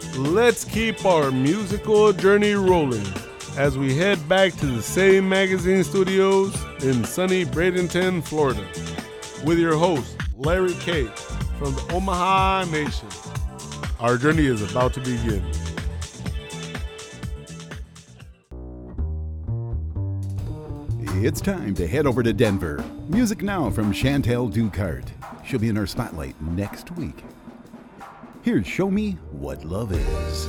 Let's keep our musical journey rolling as we head back to the same magazine studios in sunny Bradenton, Florida, with your host, Larry K. from the Omaha Nation. Our journey is about to begin. It's time to head over to Denver. Music now from Chantel Ducart. She'll be in our spotlight next week. Here's Show Me What Love Is.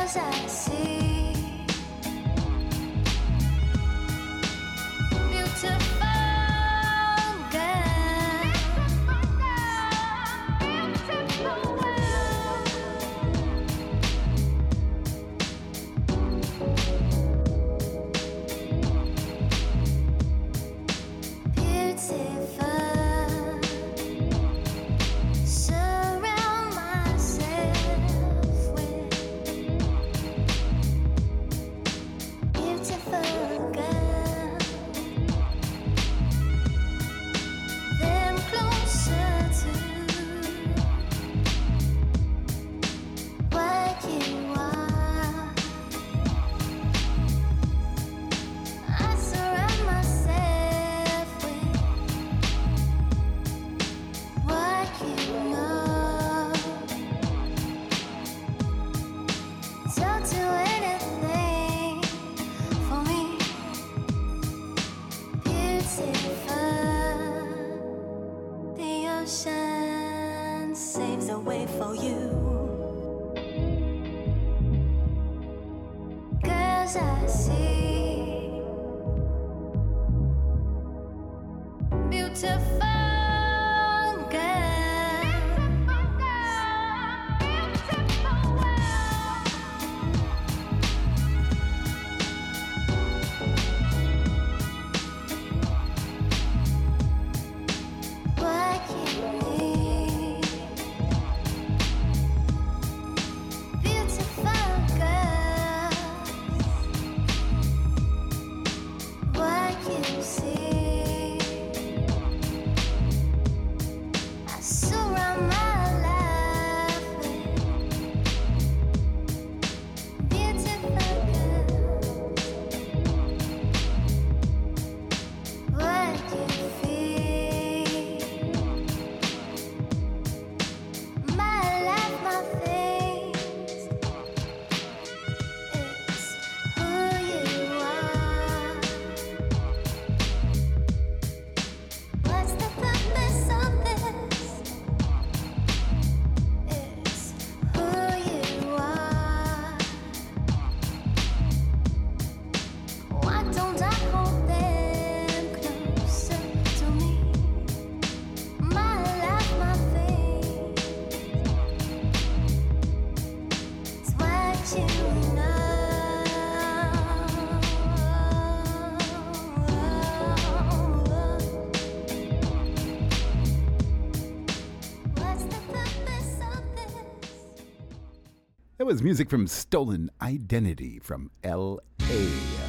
That was music from Stolen Identity from L.A.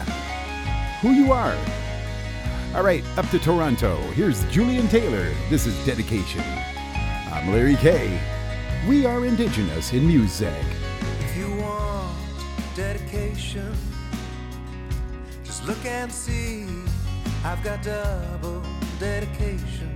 Who You Are. All right, up to Toronto. Here's Julian Taylor. This is Dedication. I'm Larry K. We are Indigenous in music. If you want dedication, just look and see. I've got double dedication.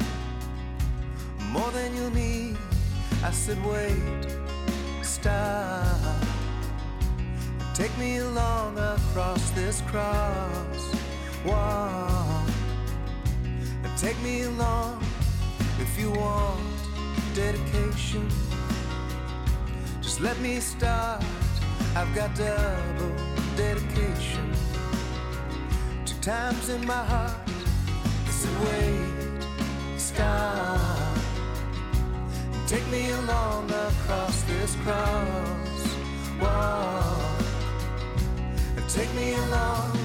More than you'll need. I said wait, stop. Take me along across this cross walk. And take me along if you want dedication. Just let me start. I've got double dedication. 2 times in my heart. I said wait, stop. Take me along across this cross walk. Take me along.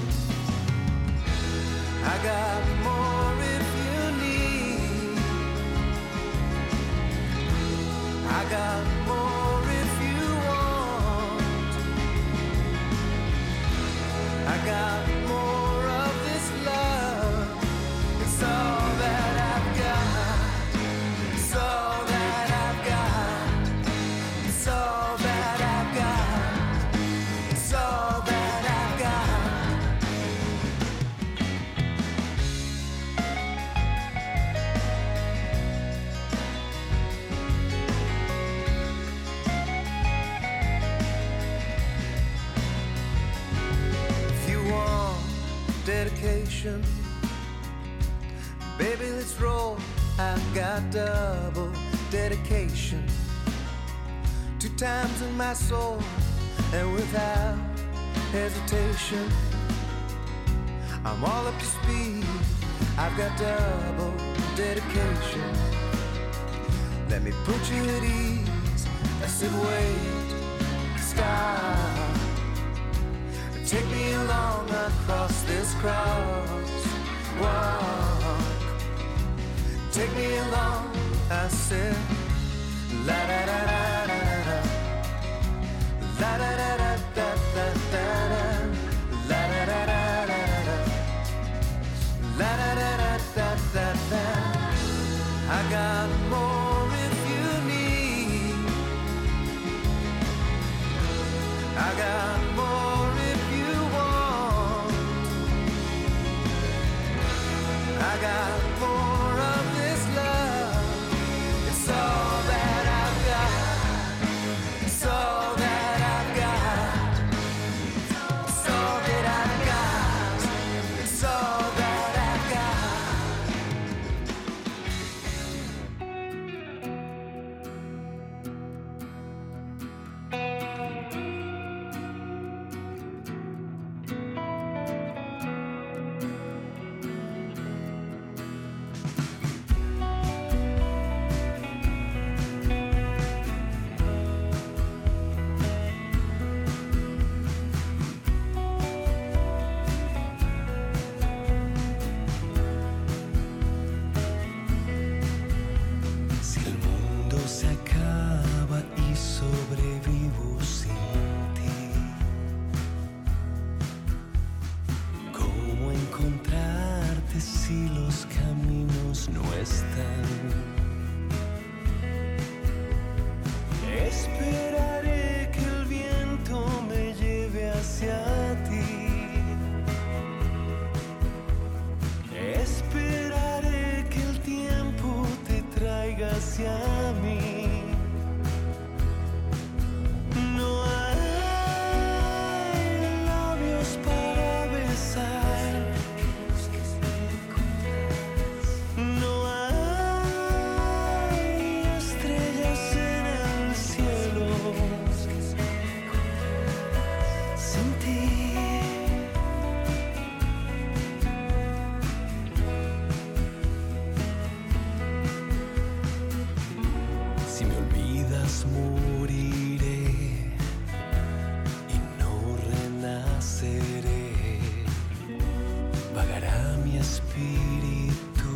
I got more if you need. I got more if you want. I got more of this love. It's all that I've got. It's all that I've got. It's all that I've got. It's all that dedication. Baby, let's roll. I've got double dedication. 2 times in my soul. and without hesitation, I'm all up to speed. I've got double dedication. Let me put you at ease. I said wait, stop. Take me along across this crosswalk. Take me along, I said. La da da da da da. La da da da da da da. La da da da da da. La da da da da da da. I got more if you need. I got more if you want. I got more of this love. It's all that I've got. It's all that I've got. It's all that I've got. It's all that I've Si el mundo se acaba y sobrevivo sin ti, ¿cómo encontrarte si los caminos no están? Esperaré que el viento me lleve hacia ti. Esperaré que el tiempo te traiga hacia mí. No hay labios para besar. No hay estrellas en el cielo sin ti. Si me olvidas moriré y no renaceré. Vagará mi espíritu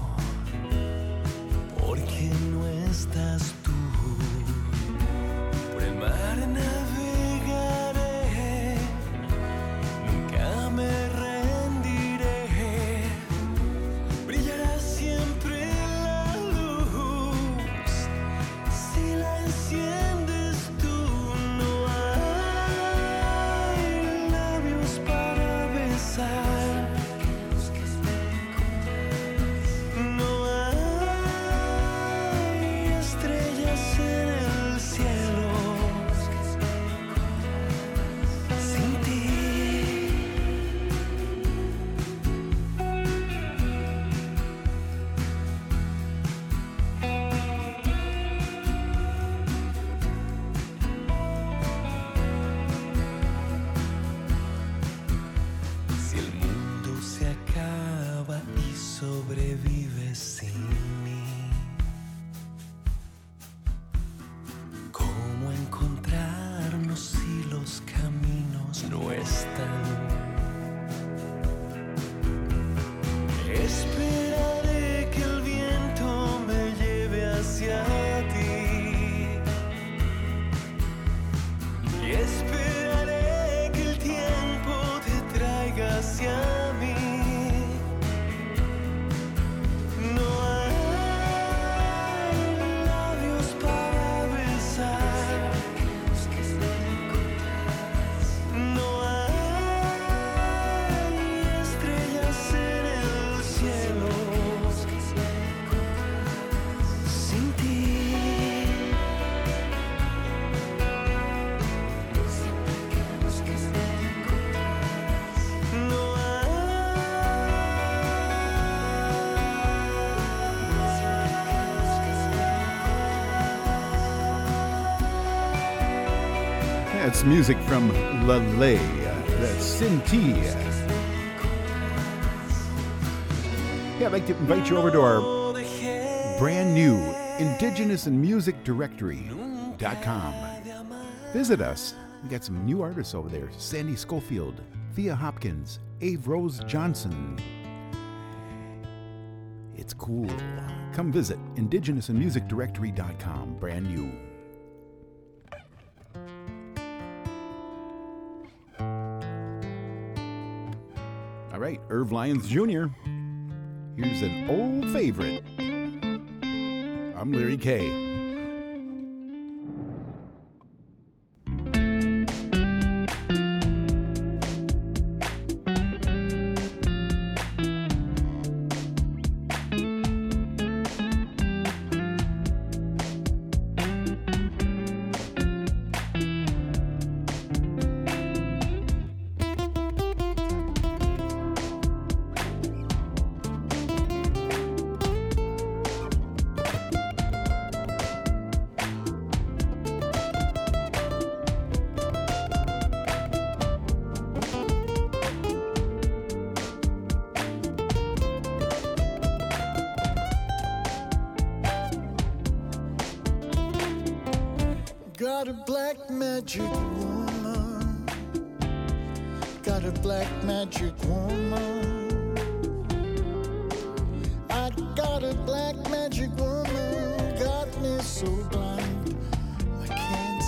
porque no estás tú. Por el mar navegaré, nunca me rendiré. Brillará siempre la luz si la enciendes tú. No hay labios para besar. No hay estrellas That's music from Lele, that's Cynthia. Yeah, I'd like to invite you over to our brand new Indigenous and Music Directory.com. Visit us. We got some new artists over there. Sandy Schofield, Thea Hopkins, Ave Rose Johnson. It's cool. Come visit IndigenousandMusicDirectory.com. Brand new. All right, Irv Lyons Jr. Here's an old favorite. I'm Larry K. Got a black magic woman. Got a black magic woman. I got a black magic woman. Got me so blind I can't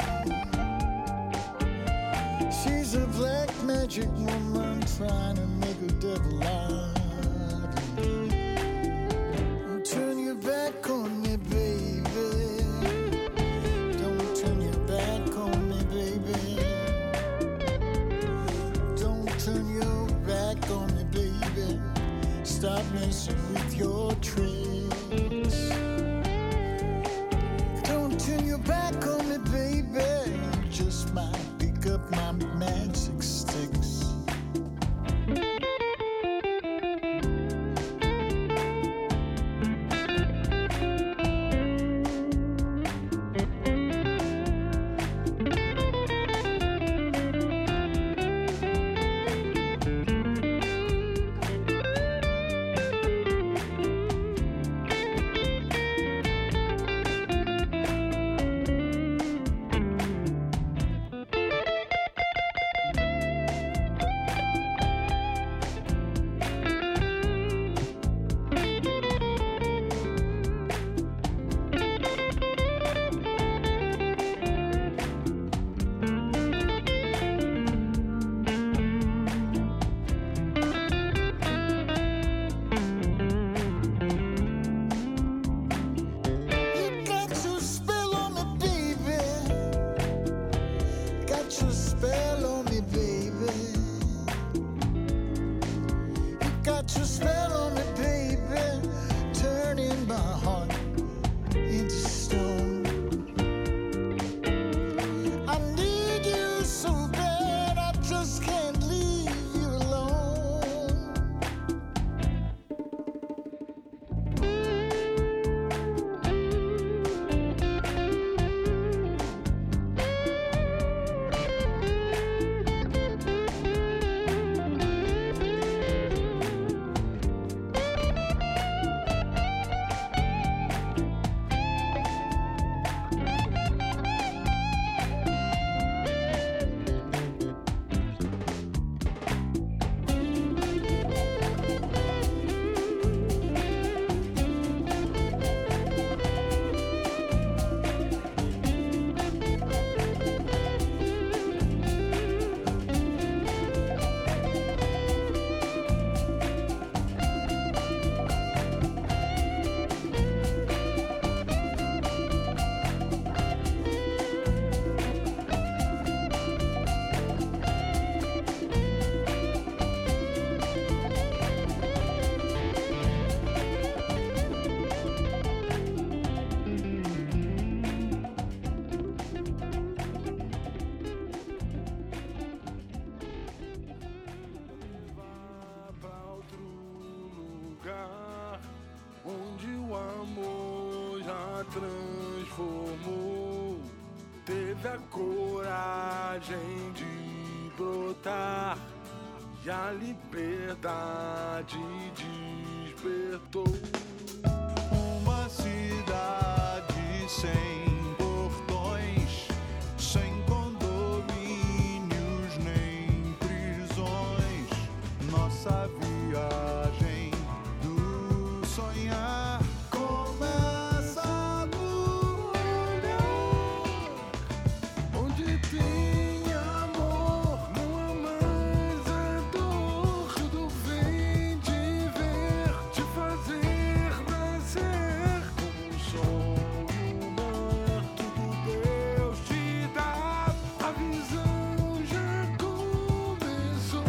see. She's a black magic woman trying to make a devil out of me. Turn your back on me, baby. Stop messing with your tricks. Don't turn your back on me, baby. You just might pick up my magic sticks. teve a coragem de brotar e a liberdade despertou. Uma cidade sem portões, sem condomínios nem prisões. Nossa viagem do sonhar começa no olhar. Onde tem amor, não há mais a dor. Tudo vem de ver, de fazer nascer. Como um sol e o mar, tudo Deus te dá. A visão já começou.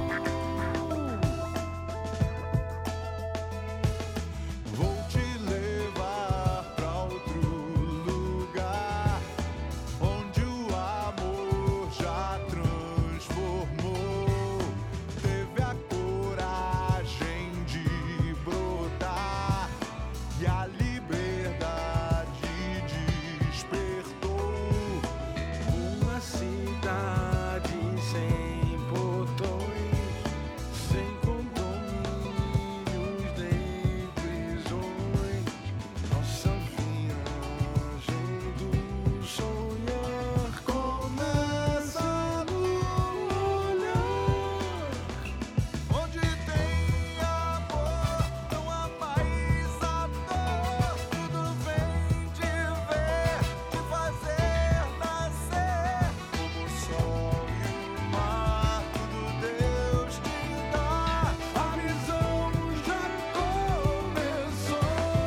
Vou te levar pra outro lugar, onde o amor já transformou. Teve a coragem de brotar e a liberdade despertou. Uma cidade sem portões, sem condomínios nem prisões. Nossa viagem do sonhar começa no olhar. Onde tem amor, não há mais a dor. Tudo vem de ver, de fazer nascer. Como o sol e o mar, tudo Deus te dá. A visão já começou.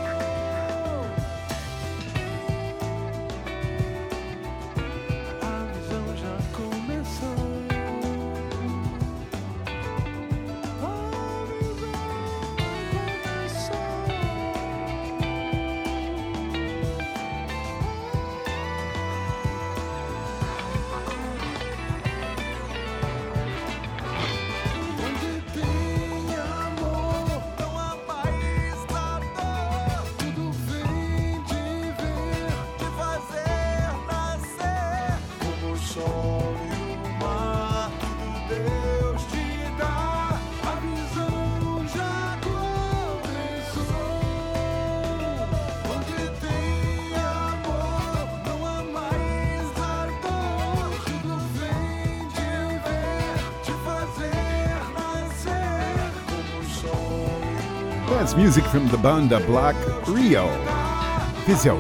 A visão já começou. Onde tem amor, Não há mais a dor. tudo vem de ver. De fazer nascer. Como o sol e o mar, tudo Deus te dá. A visão já começou. Onde tem amor, não há mais a dor. Tudo vem de ver, de fazer nascer. Como o sol e o mar. That's music from the banda Black Rio. Vizio.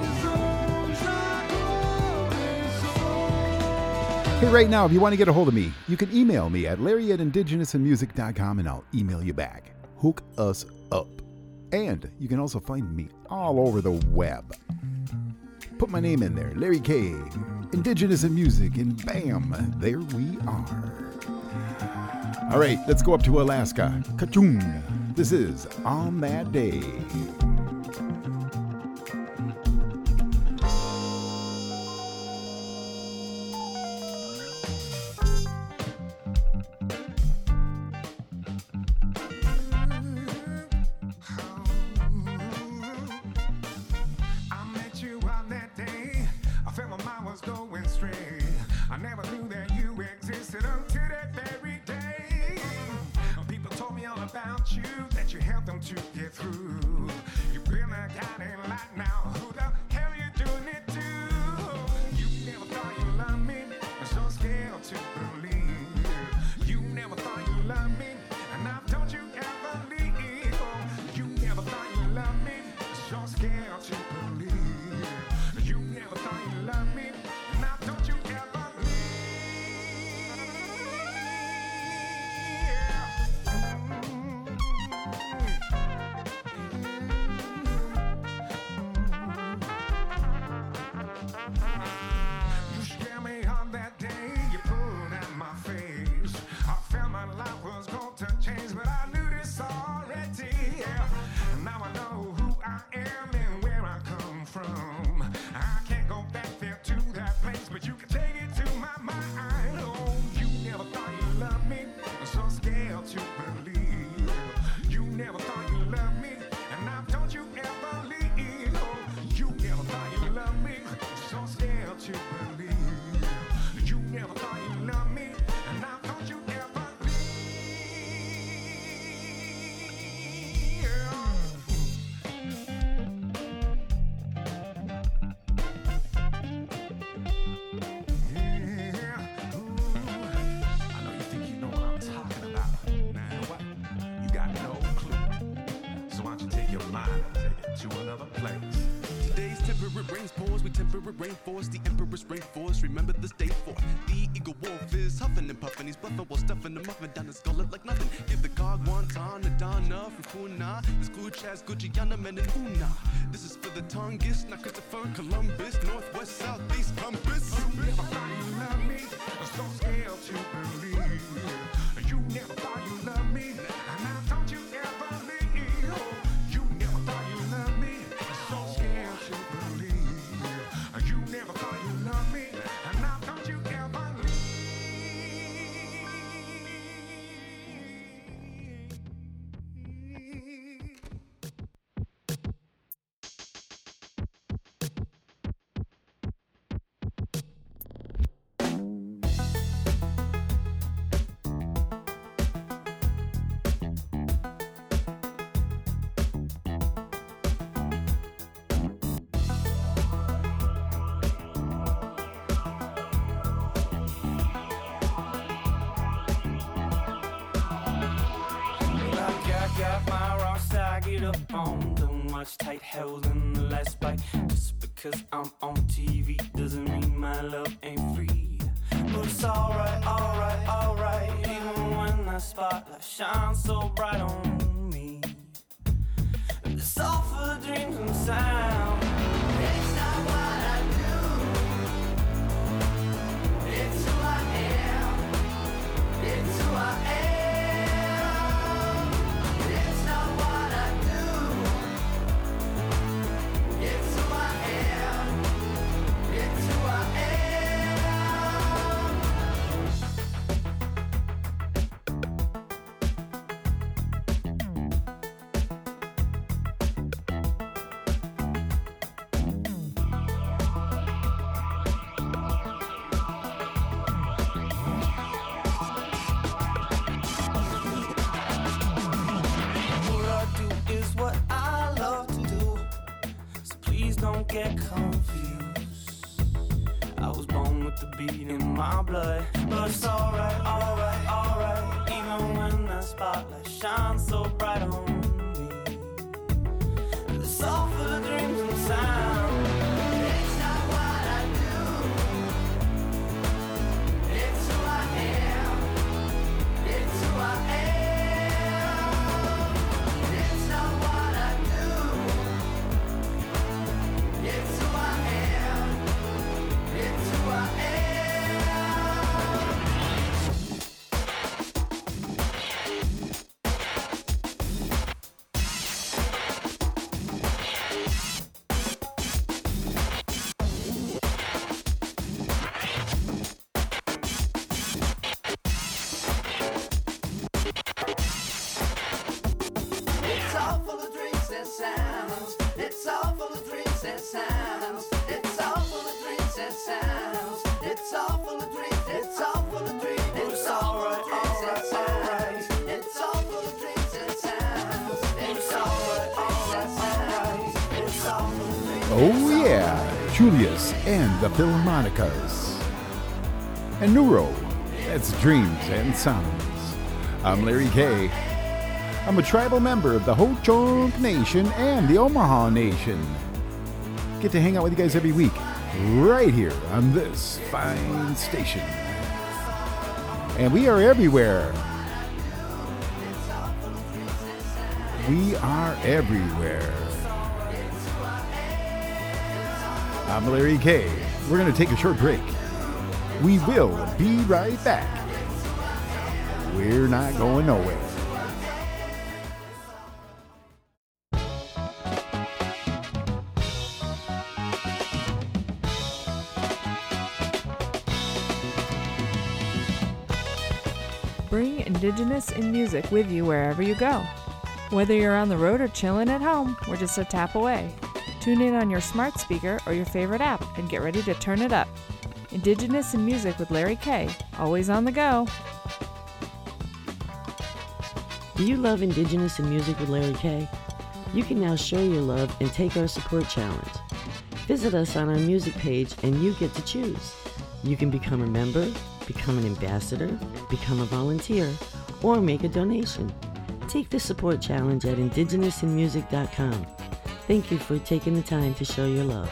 Hey, right now, if you want to get a hold of me, you can email me at larry@indigenousinmusic.com and I'll email you back. Hook us up. And you can also find me all over the web. Put my name in there, Larry K, Indigenous in Music, and bam, there we are. All right, let's go up to Alaska. Kachung. This is On That Day. I met you on that day. I felt my mind was going straight. I never knew that you existed until that very day. People told me all about you, that you helped them to get through. You've been a guiding light now. Who the hell you doing it to? You never thought you loved me. I'm so scared to believe. You never thought you loved me, and now don't you ever leave. You never thought you loved me. I'm so scared to believe. You never thought you loved me, and now don't you ever You scared me on that day, you pulled at my face. I felt my life was going to change, but I knew this already. Now I know who I am and where I come from. I can't go back there to days, temperate rains pours, we temperate rainforest, the emperor's rainforest. Remember this day for the eagle wolf is huffing and puffing. He's bluffing while stuffing the muffin down his gullet like nothing. Give the cog one time, the Donna from Puna. This good Chaz, Gucciana, men and Una. This is for the Tongass, not Christopher Columbus, northwest, southeast compass. You never thought you loved me, I'm so scared to believe. You never thought you loved me, and now don't you ever leave. You never thought you loved me, I'm so scared to believe. You never thought you loved me, and now don't you ever leave. Got my raw side, get up on too much tight held in the last bite. Just because I'm on TV doesn't mean my love ain't free. But it's alright, alright, alright. Even when the spotlight shines so bright on me. It's all for the dreams and sound. It's not what I do. It's who I am. It's who I am. Don't get confused. I was born with the beat in my blood. But it's alright, alright, alright. Even when the spotlight shines so bright on me. It's all for the dreams and sound. It's not what I do. It's who I am. It's who I am. It's not what I do. It's who I am. It's who I am. It's all full of drinks and sounds. It's all full of drinks and sounds. It's all full of drinks and sounds. It's all full of drinks. It's all full of drinks. It's all full of drinks and sounds. It's all full of drinks and sounds. It's all full of drinks and sounds. It's all full of drinks. Oh yeah, Julius and the Philharmonicas. And Neuro, that's Dreams and Sounds. I'm Larry K. I'm a tribal member of the Ho-Chunk Nation and the Omaha Nation. Get to hang out with you guys every week, right here on this fine station. And we are everywhere. We are everywhere. I'm Larry K. We're going to take a short break. We will be right back. We're not going nowhere. Bring Indigenous in music with you wherever you go. Whether you're on the road or chilling at home, we're just a tap away. Tune in on your smart speaker or your favorite app and get ready to turn it up. Indigenous in music with Larry K. Always on the go. Do you love Indigenous in music with Larry K? You can now show your love and take our support challenge. Visit us on our music page and you get to choose. You can become a member, become an ambassador, become a volunteer, or make a donation. Take the support challenge at indigenousinmusic.com. Thank you for taking the time to show your love.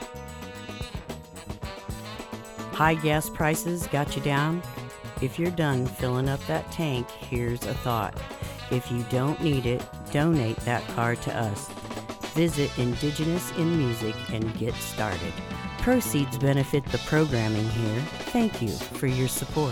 High gas prices got you down? If you're done filling up that tank, here's a thought. If you don't need it, donate that car to us. Visit Indigenous in Music and get started. Proceeds benefit the programming here. Thank you for your support.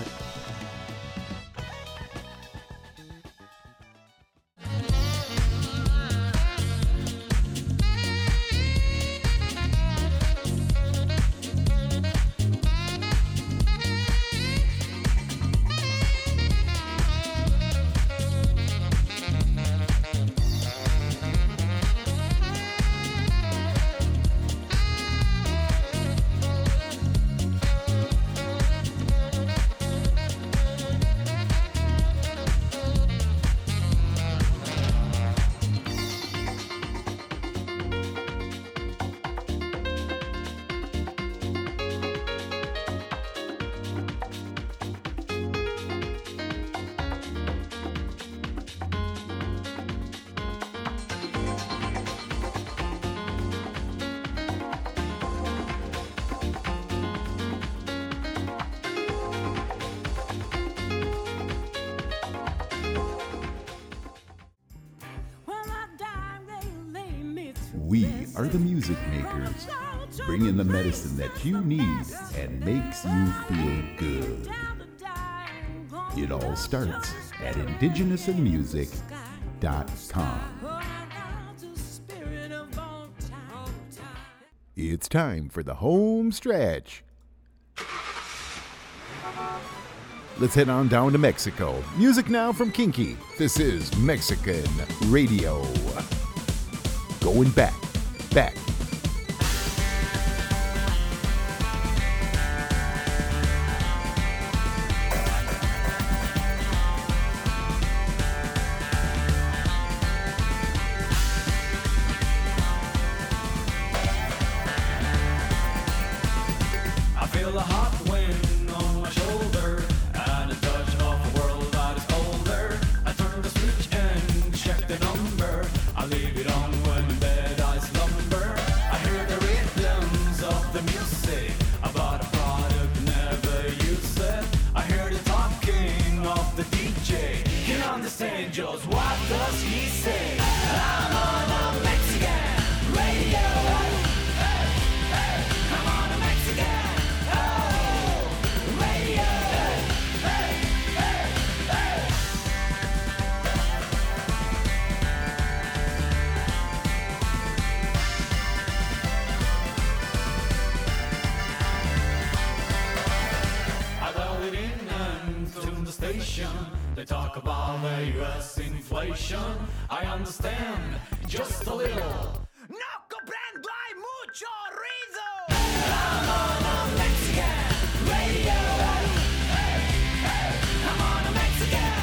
We are the music makers, bringing the medicine that you need and makes you feel good. It all starts at indigenousinmusic.com. It's time for the home stretch. Let's head on down to Mexico. Music now from Kinky. This is Mexican Radio. Going back. I feel a hot wind on my shoulder and a touch of a world that is older. I turn the switch and check the number. I leave it on when in bed I slumber. I hear the rhythms of the music about a product never used it. I hear the talking of the DJ. Can understand just what does he say? I'm on a Mexican radio. I'm on a Mexican radio. I dial it in and tune the station. They talk about the US inflation. I understand just a little. No comprendo hay mucho ruido. I'm on a Mexican radio. I'm on a Mexican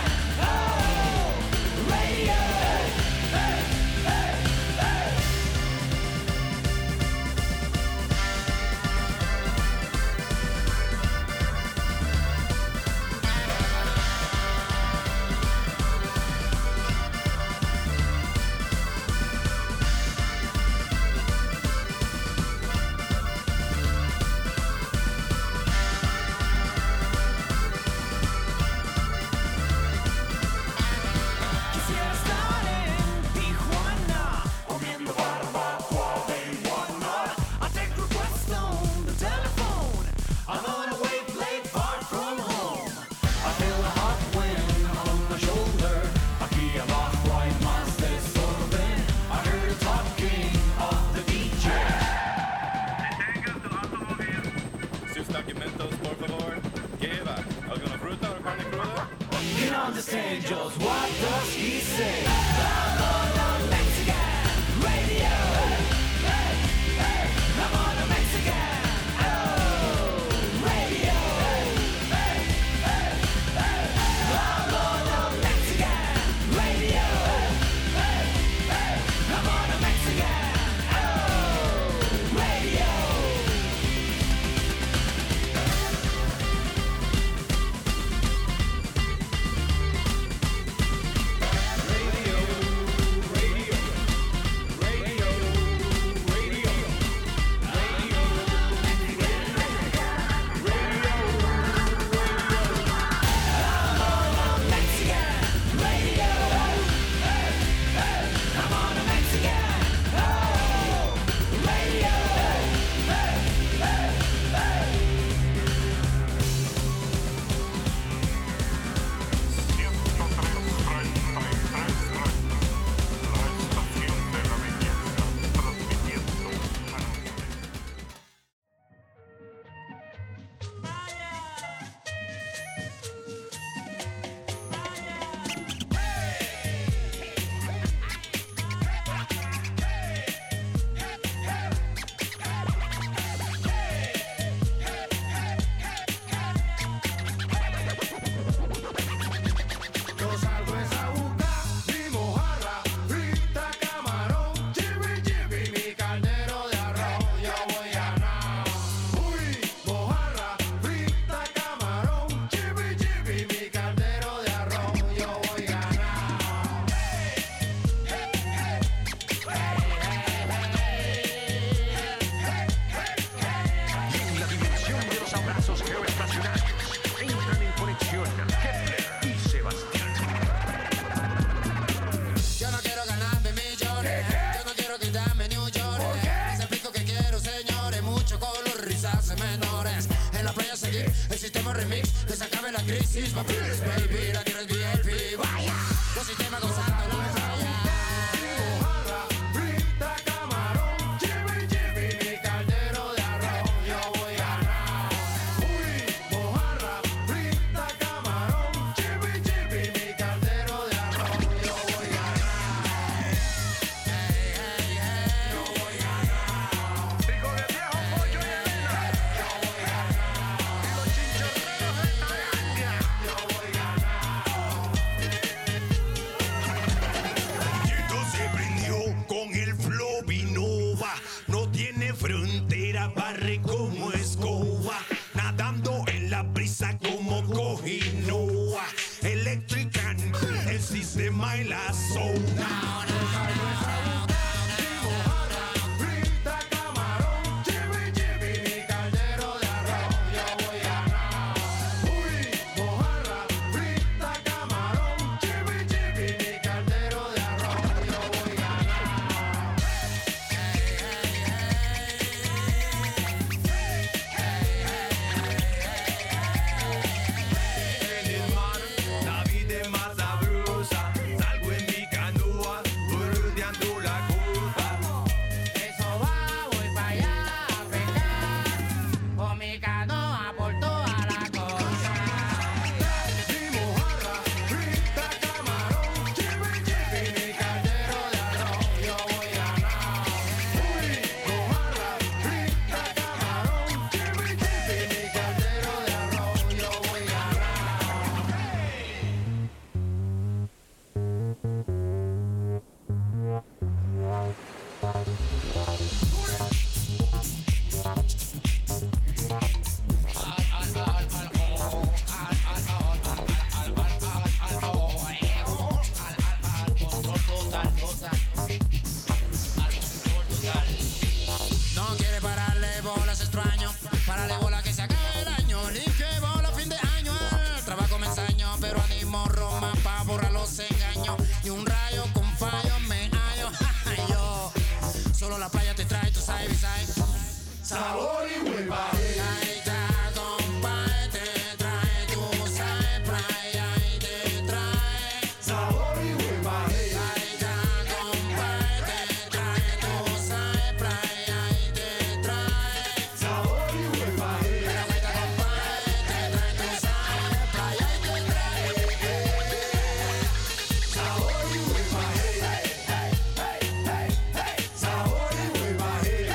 radio. Quisiera estar en Tijuana, comiendo barbacoa de Iguana. I take requests on the telephone. I'm on a wave late far from home. I feel a hot wind on my shoulder. Aquí abajo hay más desorden. I hear the talking of the DJ. Sus documentos, por favor. ¿Qué va? ¿Alguna fruta o carne cruda? Can understand just what does he say? I'm on a Mexican radio. I'm on a Mexican radio. I'm on a Mexican radio. I'm on a Mexican radio. Radio. El sistema remix, que se acabe la crisis. Papiles, baby, la tierra es VIP. Vaya, los sistemas gozando la playa. Mojarra, frita, camarón, chibi, chibi, mi caldero de arroz, yo voy a ganar. Uy, mojarra, frita, camarón, chibi, chibi, mi caldero de arroz, yo voy a ganar. Hey, hey, hey, yo voy a ganar. Digo de viejo pollo y Elena. Yo voy a ganar. Y los chinchorreros de Tailandia. Yo voy a ganar. Esto se prendió con el flow Vinova. No tiene frontera, barre como escoba. Nadando en la brisa como cojinoa. Electrican, el sistema y la zona. Frita, camarón, chibi, chibi, mi caldero de arroz, yo voy a ganar. Uy, mojarra, frita, camarón, chibi, chibi, mi caldero de arroz, yo voy a ganar. En el mar, la vida es más sabrosa. Salgo en mi canoa, bordeando la costa. Eso va, voy para allá a pescar, con mi canoa por toda la costa. Mi mojarra, frita, camarón, chibi, chibi, mi caldero de arroz, yo voy a ganar. Uy, mojarra, frita, camarón, chibi, chibi, mi caldero de arroz, yo voy a ganar. No quiere pararle bolas, extraño. Pararle bola que se acabe el año. Ni que bola fin de año. El trabajo me ensaño, pero animo Roma pa' borrar los engaños. Y un rayo con fallo me hallo. Yo, solo la playa te trae, tú sabes, ¿sabes? Sabor y hueva. Ahí está, compadre, te trae, tú sabes, playa y te trae. Sabor y hueva. Ahí está, compadre, te trae, tú sabes, playa y te trae. Sabor y hueva. Pero ahí está, compadre, te trae, tú sabes, playa y te trae. Sabor y hueva. Sabor y hueva.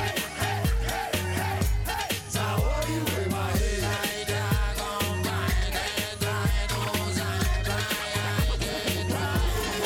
Sabor y hueva. Ahí está, compadre, te trae, tú sabes, playa y te trae.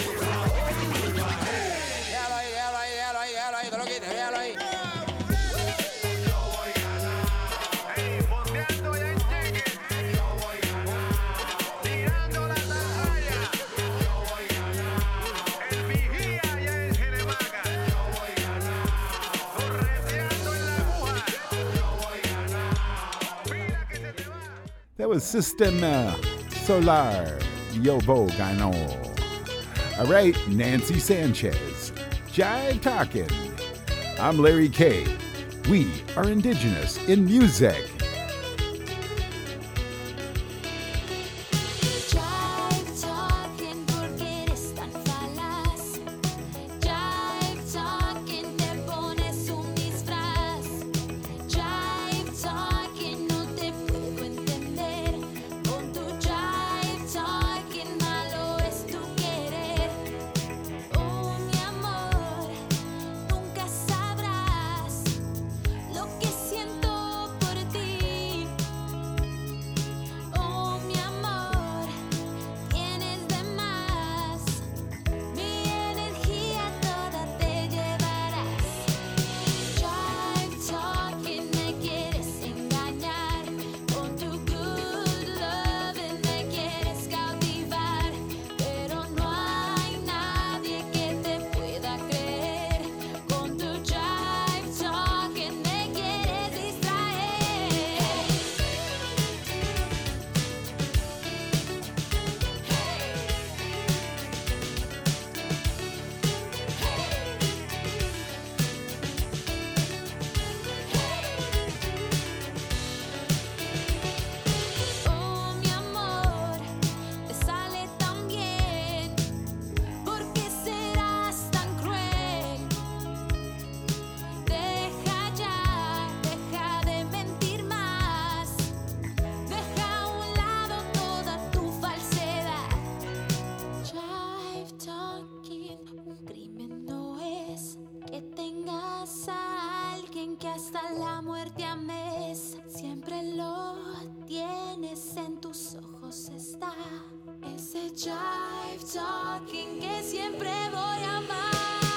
Déjalo ahí, déjalo ahí, déjalo ahí, déjalo ahí, que lo quite, déjalo ahí. Yo voy a ganar. Ey, fondeando ya en chique. Yo voy a ganar. Tirando la tarraya. Yo voy a ganar. El vigía ya en Genemaca. Yo voy a ganar. Correteando en la aguja. Yo voy a ganar. Mira que se te va. That was Sistema Solar, Yovo Gano. All right, Nancy Sanchez, Jive Talkin'. I'm Larry K. We are indigenous in music. Jive talking porque eres tan falaz. Jive talking te pones un disfraz. Jive talking no te puedo entender. Con tu jive talking malo es tu querer. Oh mi amor, nunca sabrás lo que siento por ti. hasta la muerte ames. Siempre lo tienes en tus ojos, está ese jive talking que siempre voy a amar.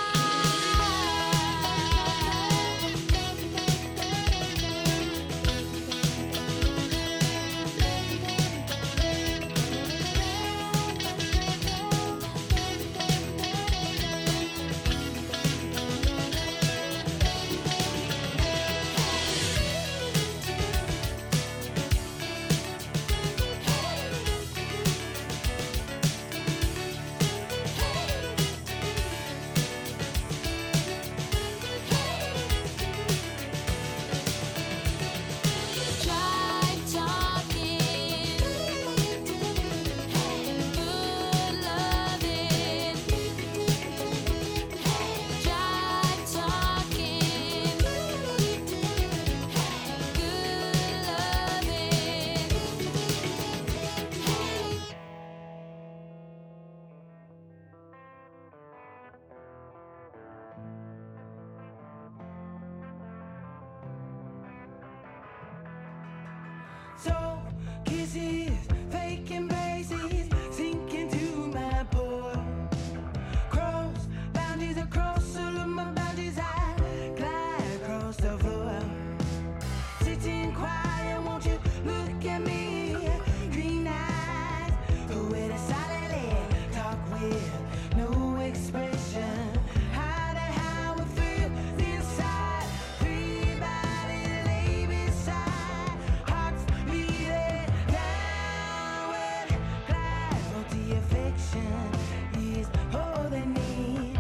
So kisses, fake embraces, sink into my pore. Cross boundaries across all of my boundaries, I glide across the floor. Sitting quiet, won't you look at me? Green eyes, with a silently talk with no expression. Hide how it feels inside. Three bodies lay beside. Hearts beating downward. Glide for the affection is all they need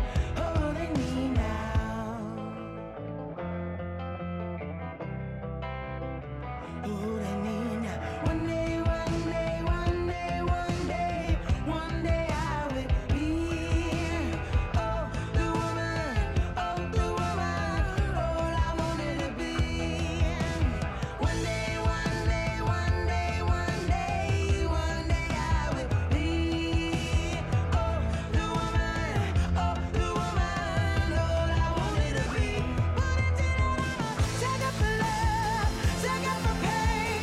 now. All they need now. One day, one day, one day, one day, one day I will be. Oh, the woman, all I wanted to be. One day, one day, one day, one day, one day I will be. Oh, the woman, all I wanted to be. Wanted to know, sucker for love, sucker for pain.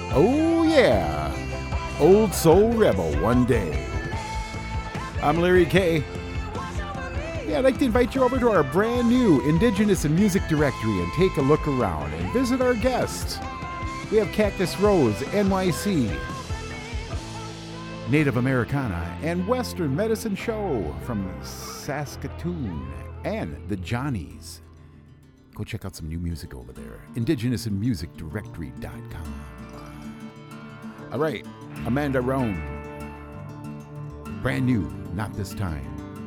Oh, yeah. Old Soul Rebel one day. I'm Larry K. Yeah, I'd like to invite you over to our brand new Indigenous in Music directory and take a look around and visit our guests. We have Cactus Rose, NYC, Native Americana, and Western Medicine Show from Saskatoon, and the Johnnies. Go check out some new music over there. IndigenousInMusicDirectory.com. All right, Amanda Roan. Brand new, Not This Time.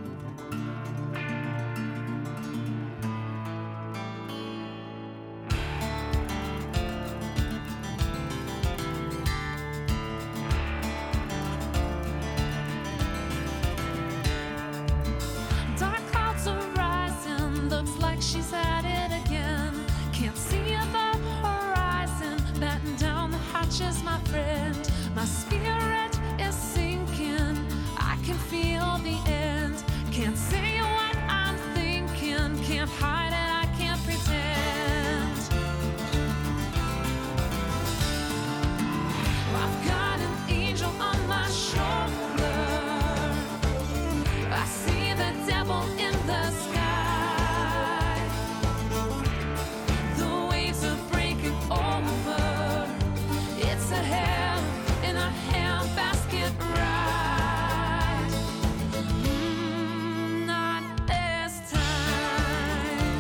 Dark clouds are rising, looks like she's at it again. Can't see the horizon, batten down the hatches, my friend. My spirit is sinking, I can feel the end. Can't say what I'm thinking, can't hide it, I can't pretend. I've got an angel on my shoulder, I see the devil in the sky. The waves are breaking over. It's a hell in a handbasket ride. Not this time.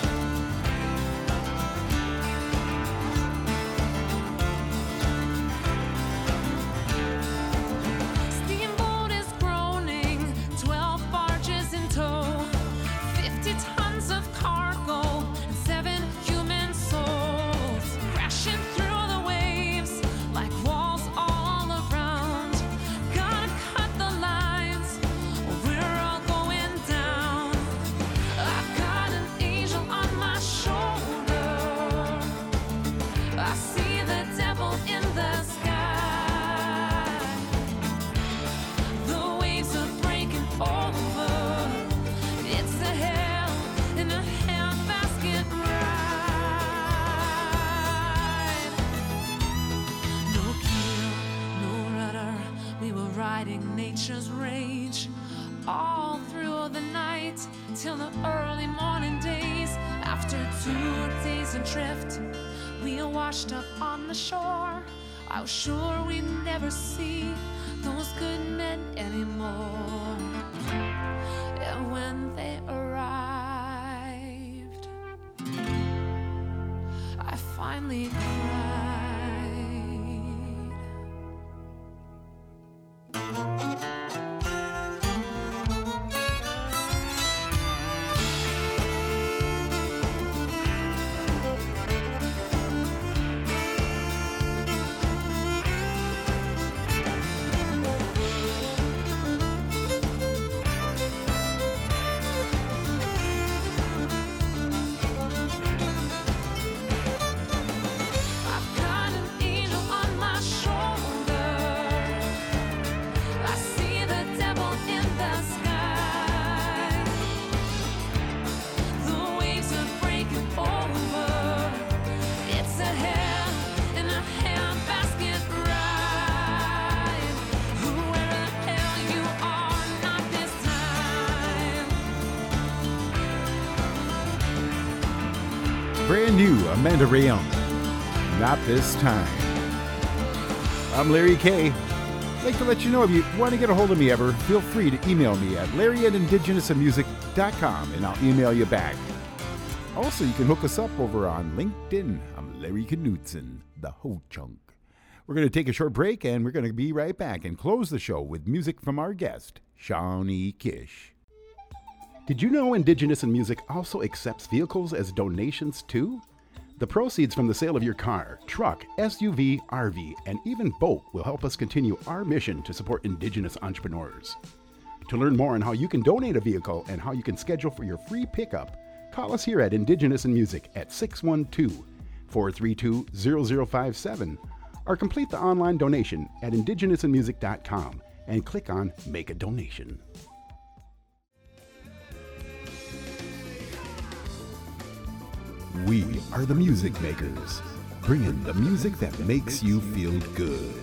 Steamboat is groaning, 12 barges in tow, 50 tons of cargo, and 7 human souls crashing through the waves like walls all around. Gotta cut the lines, or we're all going down. I've got an angel on my shoulder, I see the devil in the sky. The waves are breaking over. It's a hell in a handbasket ride. No keel, no rudder. We were riding nature's rage all through the night till the early morning days. After 2 days adrift, we washed up on the shore. I was sure we'd never see those good men anymore. And when they arrived, I finally cried. I've got an angel on my shoulder, I see the devil in the sky. The waves are breaking over. It's a hell in a handbasket ride. Whoever the hell you are, not this time. Brand new, Amanda Rayon. Not This Time. I'm Larry K. I'd like to let you know if you want to get a hold of me ever, feel free to email me at larry@indigenousinmusic.com and I'll email you back. Also, you can hook us up over on LinkedIn. I'm Larry Knudsen, the Ho Chunk. We're going to take a short break and we're going to be right back and close the show with music from our guest, Shawnee Kish. Did you know Indigenous in Music also accepts vehicles as donations too? The proceeds from the sale of your car, truck, SUV, RV, and even boat will help us continue our mission to support Indigenous entrepreneurs. To learn more on how you can donate a vehicle and how you can schedule for your free pickup, call us here at Indigenous in Music at 612-432-0057 or complete the online donation at indigenousinmusic.com and click on Make a Donation. We are the music makers. bringing the music that makes you feel good.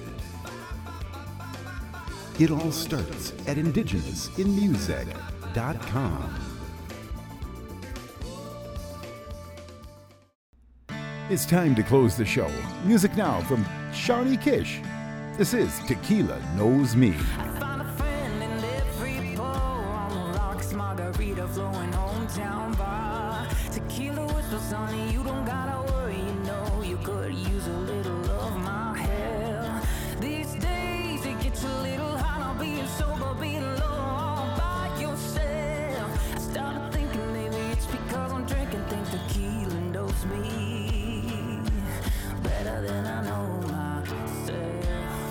It all starts at indigenousinmusic.com. It's time to close the show. Music now from Shawnee Kish. This is Tequila Knows Me. Found a friend in every bar on the rocks, margarita flowing hometown bar. Tequila whispers, honey, you don't gotta worry, you know you could use a little of my help. These days it gets a little hot, I'll being sober, being low all by yourself. I started thinking maybe it's because I'm drinking, think tequila knows me better than I know myself.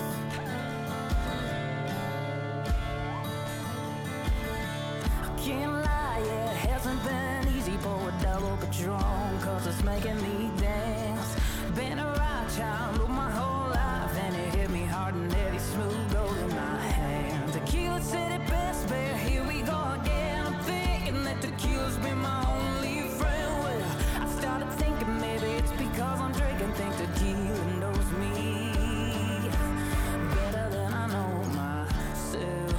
Can't lie, yeah, it hasn't been easy. Pour a double Patron, cause it's making me dance. Been a right child all my whole life, and it hit me hard and heavy, smooth gold in my hand. Tequila said it best, but here we go again. I'm thinking that tequila's been my only friend. Well, I started thinking maybe it's because I'm drinking, think tequila knows me better than I know myself.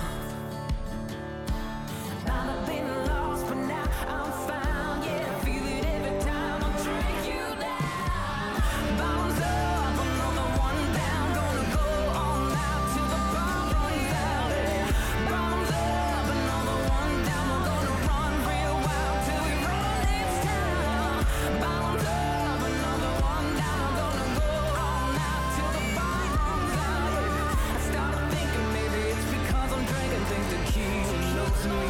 I've been lost, but now I'm found. Yeah, I feel it every time I drink you down. Bottoms up, another one down. Gonna go all night till the bar runs out. Yeah. Bottoms up, another one down. We're gonna run real wild till we run this town. Bottoms up, another one down. Gonna go all night till the bar runs out. Yeah. I started thinking maybe it's because I'm drinking, think tequila knows me.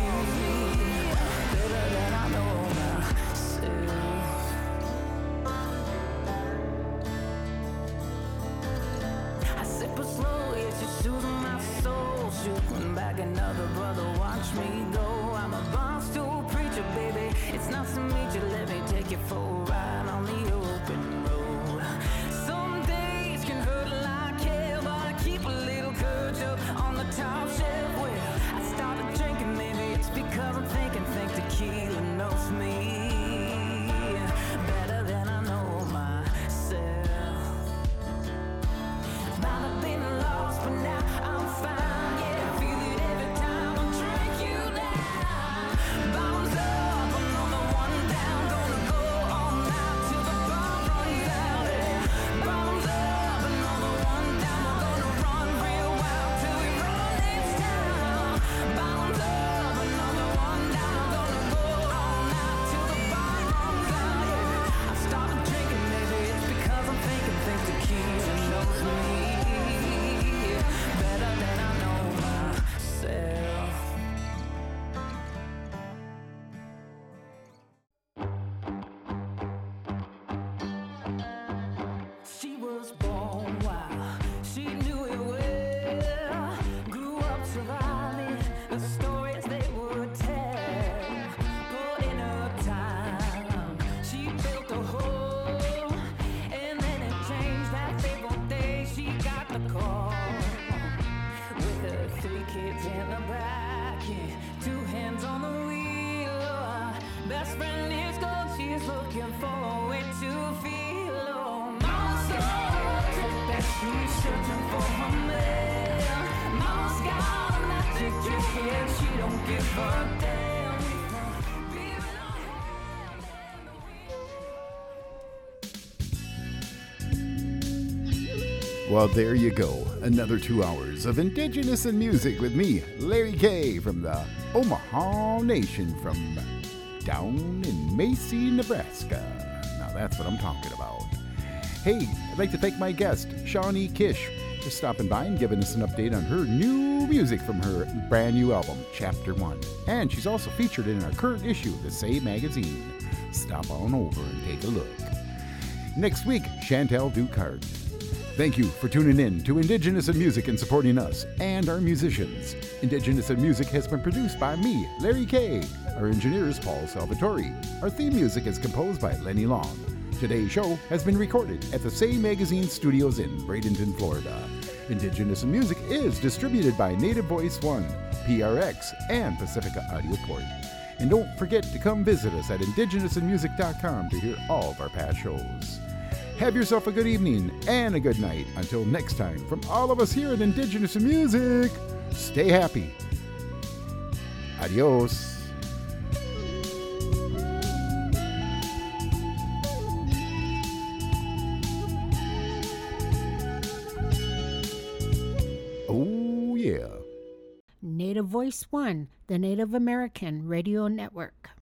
I sip it slowly, it's just soothing my soul. Shooting back another brother, watch me go. I'm a barstool preacher, baby. It's nice to meet you. Let me take you for a ride on the open road. Some days can hurt like hell, but I keep a little courage up on the top shelf. Well, I started drinking, maybe it's because I'm thinking, think tequila knows me better than I know myself. Might have been lost, but now I'm found. Yeah, I feel it every time I drink you down. Bottoms up, another one down. Gonna go all night till the bar runs out. Yeah. Bottoms up, another one down. We're gonna run real wild till we run this town. Bottoms up, another one down. Gonna go all night till the bar runs out. Yeah. I started drinking, maybe it's because I'm thinking, think tequila knows me better than I know myself. She was born wild, she knew it well. Grew up surviving the stories they would tell. Put in her time, she built a home, and then it changed that fateful day. She got the call with her 3 kids in the back, yeah, 2 hands on the wheel. Best friend is gone, she's looking for a way to feel. Oh, mama's so that she's searching for her man. Mama's got a magic trick and she don't give a damn. Well, there you go. Another 2 hours of Indigenous in Music with me, Larry K. from the Omaha Nation from down in Macy, Nebraska. Now that's what I'm talking about. Hey, I'd like to thank my guest, Shawnee Kish, for stopping by and giving us an update on her new music from her brand new album, Chapter 1. And she's also featured in our current issue of the Say magazine. Stop on over and take a look. Next week, Chantel Ducart. Thank you for tuning in to Indigenous in Music and supporting us and our musicians. Indigenous in Music has been produced by me, Larry K. Our engineer is Paul Salvatore. Our theme music is composed by Lenny Long. Today's show has been recorded at the Say Magazine Studios in Bradenton, Florida. Indigenous in Music is distributed by Native Voice One, PRX, and Pacifica Audio Port. And don't forget to come visit us at indigenousinmusic.com to hear all of our past shows. Have yourself a good evening and a good night. Until next time, from all of us here at Indigenous in Music, stay happy. Adios. Oh, yeah. Native Voice One, the Native American Radio Network.